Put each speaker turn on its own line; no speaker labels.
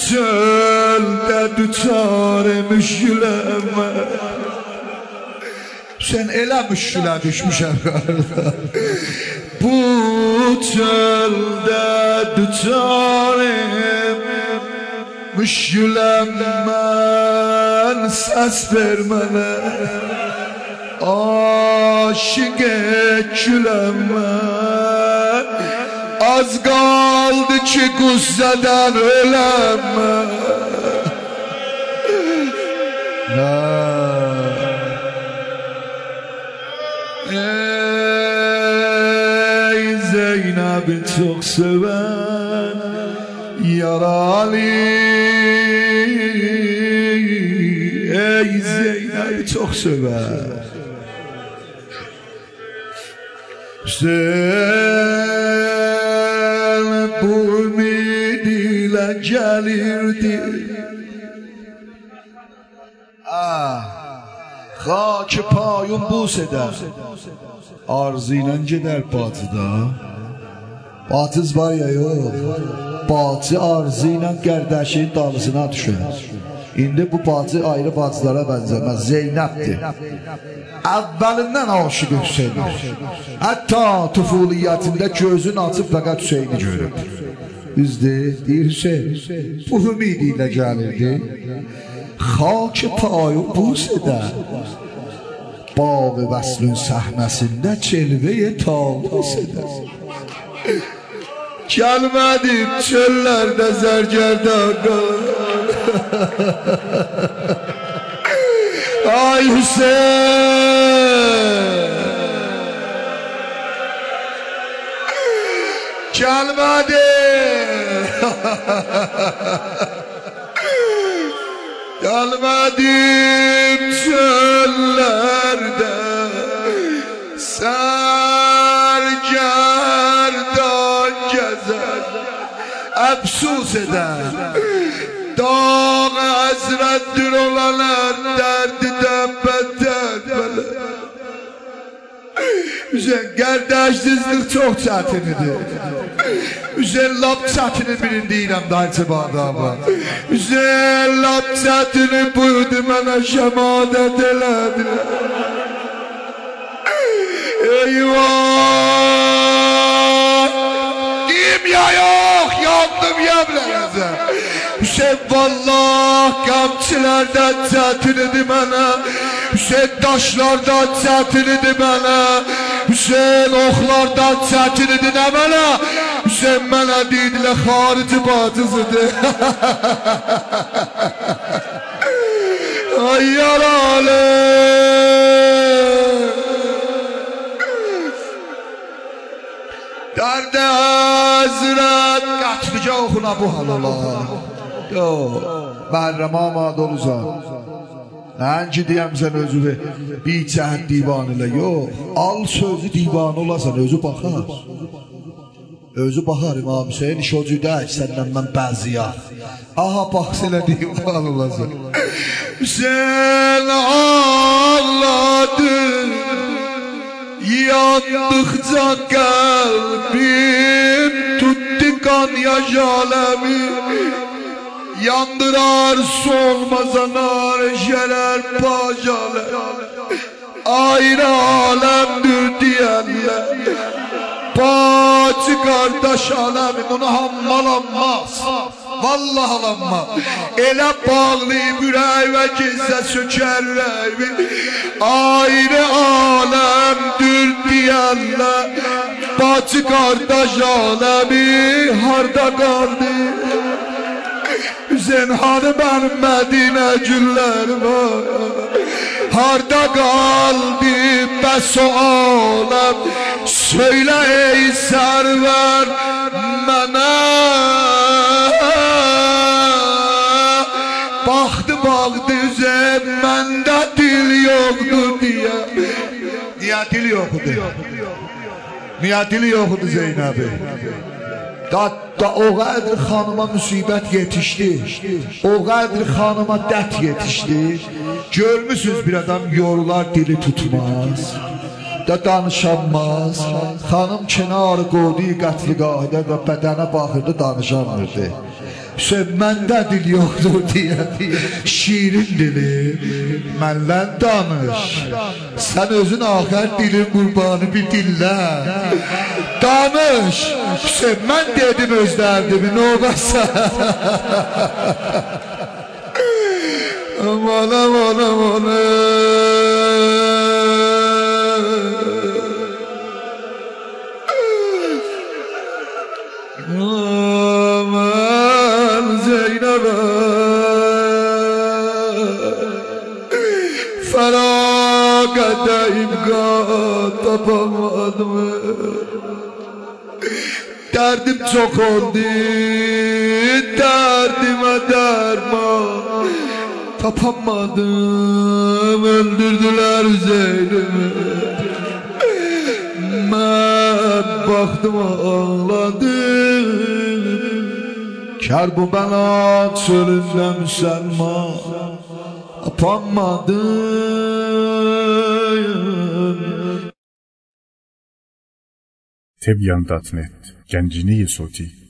çöldə düçar müşküləm Sen elə müşkülə düşmüşəm Bu çöldə düçar müşküləm mən Səs ver mənə Aşık güləm mən Az qaldı ki qüssədən öləm Ey Zeynəbi çox sevən yaralı Ey Zeynəbi çox sevən Sen bu ümidiyle gelirdi Xaki payın bus eder Arzu ilə gedər bacıda Bacız var ya yox Bacı arzu ilə qərdəşin dalısına düşər İndi bu bacı ayrı bacılara bənzəməz Zeynəbdir Əvvəlindən aşık Hüseyindir Hətta tüfuliyyətində gözün açıb fəqət Hüseyini görüb Düzdür, deyir Hüseyin Bu ümidi ilə gəlirdi Xaki payı bus edə Bağı vəslün səhnəsində çelvəyə tavus edə Gəlmədim çöllərdə zərgərdən Ay Hüseyin Gəlmədim Gəlmədim çöllərdə Sərgərdan gəzər Əfsus eder Dağ həzrətdir olanlar Dərdidən bətər Hüseyin Qərdəşsizlik çox çətinidir Hüseyin lap çətini birin deyirəm Dayıcı bağdama Hüseyin lap çətini buyurdu Mənə şəmadət elədilər Eyvah Deyim ya yox Yandım yəmlərinizə Hüseyin vallah Qəmçilərdən çətinidir mənə Hüseyin daşlardan çətinidir mənə Hüseyin oxlardan çətinidir nə mənə Hüseyin mənə deyidilər xarici bacısıdır Ay yaralı Dərdə həzrət Qətlicə oxuna bu halala Yox Məhərrəm amad oluzan Nənci deyəmsən özü bir cəhət divan ilə Yox Al sözü divan olasan özü baxar Özü baxar İmam Hüseyin iş o cüdək Səndən mən bəziyar Aha baxs elə divan olasan Hüseyin ağladı Yandıqca qəlbim Tutdu qan yaş aləmi Yandırar solmazanar Şerer pacalar Ayrı alemdir diyenler Bacı kardeş alemin Onu hammalanmaz Vallahi alanmaz Elə bağlayıb ürək və gizlə sökər rəyvi Ayrı alemdir diyenler Bacı kardeş alemi Harda qaldı Hüseyin hanı benim Medine güllerim Harda qaldı bəs o aləm Söylə ey sərvər mənə Baxdı üzə məndə dil yoxdur deyə Niyə dil yoxdur? Niyə dil yoxdur Zeynəbi? Da o qədər xanıma müsibət yetişdi O qədər xanıma dət yetişdi Görmüsünüz bir adam yorular dili tutmaz Da danışanmaz Xanım kenarı qoydu qətliqahidə Və bədənə baxırdı danışanmırdı Məndə dil yoxdur deyə şirin dilim mənlə danış. Sən özün axər dilin qurbanı bir dillə danış. Mən dedim öz dərdimi, nə olarsa. Aman aman aman. Aman Zeynep'e Feragete imkan tapamadım. Derdim çok oldu, derdime derman tapamadım. Öldürdüler Zeynep'i. Ben baktım ağladım. Kerbubelat çölünde Müslüman yapamadım.
Tebyan.net Gencini Soti